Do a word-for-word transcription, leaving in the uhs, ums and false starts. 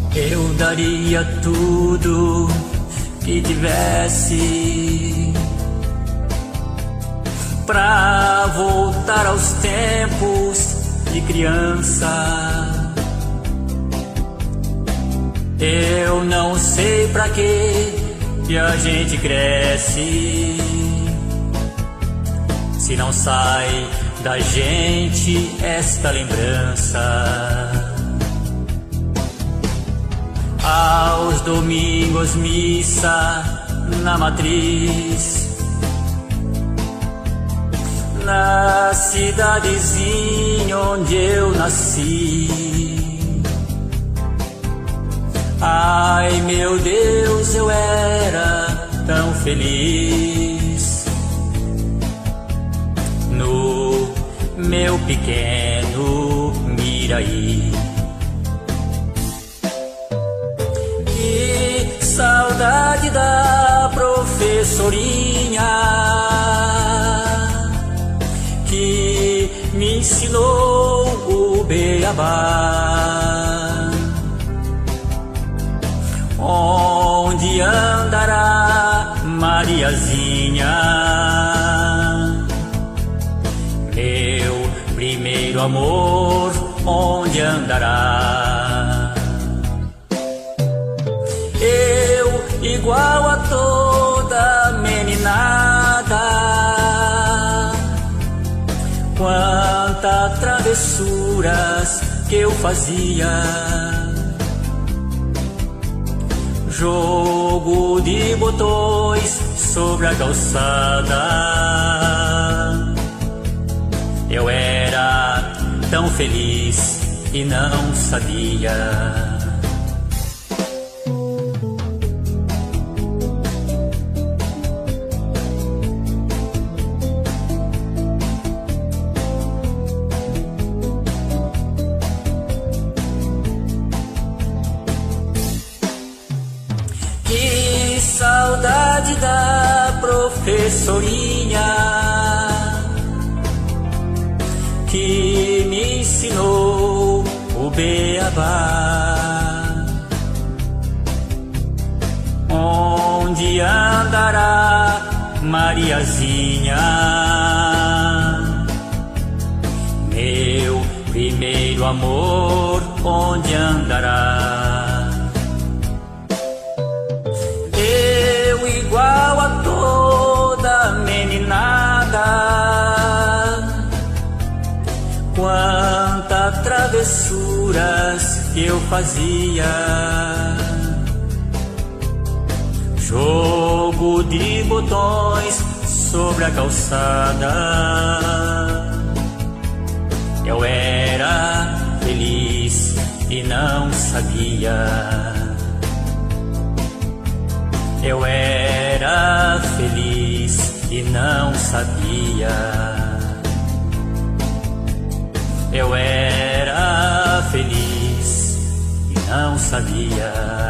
Eu daria tudo que tivesse pra voltar aos tempos de criança. Eu não sei pra que que a gente cresce se não sai da gente esta lembrança. Aos domingos missa na matriz, na cidadezinha onde eu nasci. Ai meu Deus, eu era tão feliz no meu pequeno Miraí. Que saudade da professorinha que me ensinou o beabá. Onde andará Mariazinha, meu primeiro amor, onde andará? Eu, igual a toda meninada, quantas travessuras que eu fazia. Jogo de botões sobre a calçada. Eu era tão feliz e não sabia. Que saudade da professorinha que me ensinou o beabá. Onde andará Mariazinha, meu primeiro amor, onde andará? Igual a toda meninada, quantas travessuras que eu fazia. Jogo de botões sobre a calçada. Eu era feliz e não sabia. Eu era feliz e não sabia. Eu era feliz e não sabia.